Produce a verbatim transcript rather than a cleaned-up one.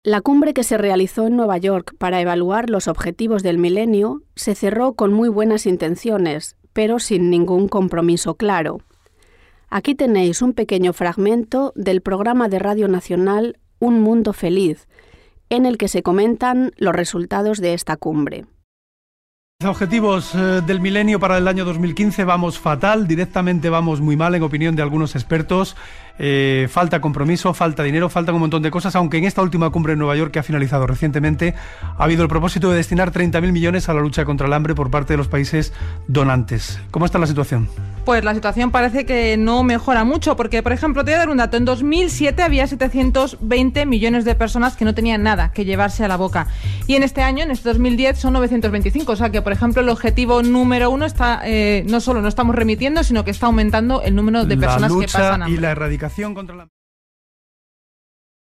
La cumbre que se realizó en Nueva York para evaluar los objetivos del milenio se cerró con muy buenas intenciones, pero sin ningún compromiso claro. Aquí tenéis un pequeño fragmento del programa de Radio Nacional Un Mundo Feliz, en el que se comentan los resultados de esta cumbre. Objetivos eh, del milenio para el año dos mil quince, vamos fatal, directamente vamos muy mal en opinión de algunos expertos. Eh, falta compromiso, falta dinero, faltan un montón de cosas, aunque en esta última cumbre en Nueva York que ha finalizado recientemente ha habido el propósito de destinar treinta mil millones a la lucha contra el hambre por parte de los países donantes. ¿Cómo está la situación? Pues la situación parece que no mejora mucho, porque, por ejemplo, te voy a dar un dato. En dos mil siete había setecientos veinte millones de personas que no tenían nada que llevarse a la boca. Y en este año, en este dos mil diez, son novecientos veinticinco. O sea que, por ejemplo, el objetivo número uno está, eh, no solo no estamos remitiendo, sino que está aumentando el número de personas que pasan hambre. Y la erradicación contra la